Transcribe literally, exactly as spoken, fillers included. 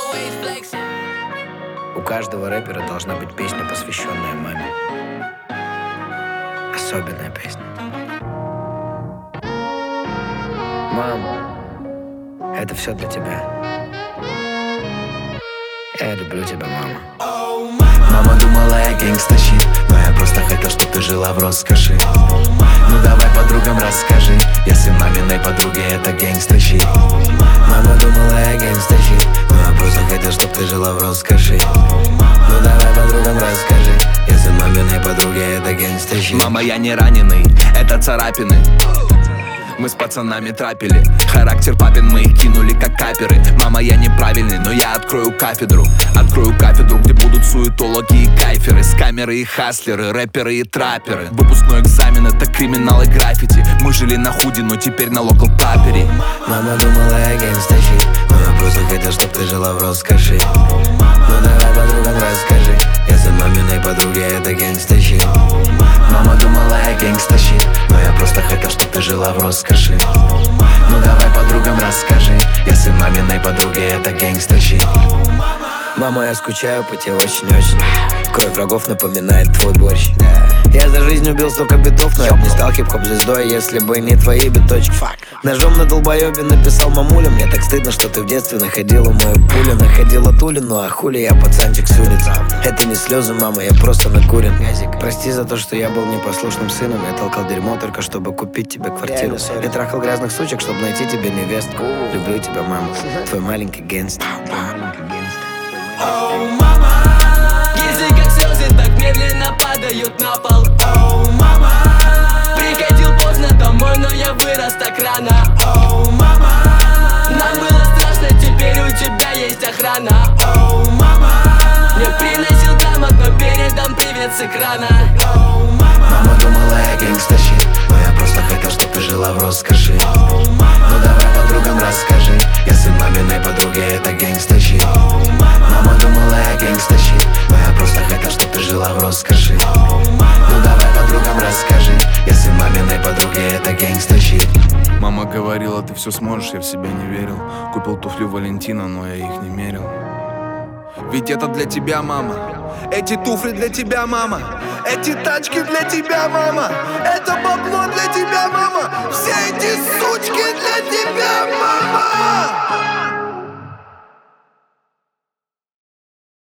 У каждого рэпера должна быть песня, посвященная маме. Особенная песня. Мам, это все для тебя. Я люблю тебя, мама. Мама думала, я гэнгста-щит, но я просто хотел, чтоб ты жила в роскоши. Ну давай подругам расскажи, если маминой подруге это гэнгста-щит. Мама думала, я гэнгста-щит, но я просто хотел, чтоб ты жила в роскоши. Ну давай подругам расскажи, если маминой подруге это гэнгста-щит. Мама, я не раненый, это царапины. Мы с пацанами трапили, характер папин, мы их кинули как каперы. Мама, я неправильный, но я открою кафедру. Открою кафедру, где будут суетологи и кайферы, скамеры и хаслеры, рэперы и трапперы. Выпускной экзамен — это криминал и граффити. Мы жили на худи, но теперь на локал тапере. Мама думала, я гэнгста-щит, но я просто хотел, чтоб ты жила в роскоши. Ну давай подругам расскажи, если маминой подруге это гэнгста-щит. Мама думала, я гэнгста-щит, но я просто хотел, чтоб ты жила в роскоши. Ну давай подругам расскажи, если маминой подруге это гэнгста-щит. Мама, я скучаю по тебе очень-очень. Кровь врагов напоминает твой борщ. Я за жизнь убил столько битов, но я б не стал хип-хоп звездой, если бы не твои биточки. Ножом на долбоебе написал мамуля. Мне так стыдно, что ты в детстве находила мою пулю. Находила тулю, ну а хули я пацанчик с улицы. Это не слезы, мама, я просто накурен. Прости за то, что я был непослушным сыном. Я толкал дерьмо только чтобы купить тебе квартиру. Я трахал грязных сучек, чтобы найти тебе невестку. Люблю тебя, мама, твой маленький гэнгстер. Оу, мама, если как слезы так медленно падают на пол. Оу, мама, приходил поздно домой, но я вырос так рано. Оу, мама, нам было страшно, теперь у тебя есть охрана. Оу, мама, я приносил грамот, но передам привет с экрана. Оу, мама, мама думала, я гэнгста-щит, но я просто хотел, чтоб ты жила в роскоши. Ну давай подругам расскажи, если маминой подруге это гэнгста-щит. Мама думала, я гэнгста-щит, но я просто хотел, чтоб ты жила в роскоши. Ну давай подругам расскажи, если маминой подруге это гэнгста-щит. Мама говорила, ты все сможешь, я в себя не верил. Купил туфли Валентина, но я их не мерил. Ведь это для тебя, мама. Эти туфли для тебя, мама. Эти тачки для тебя, мама. Это бабло для тебя, мама. Все эти сучки для тебя, мама.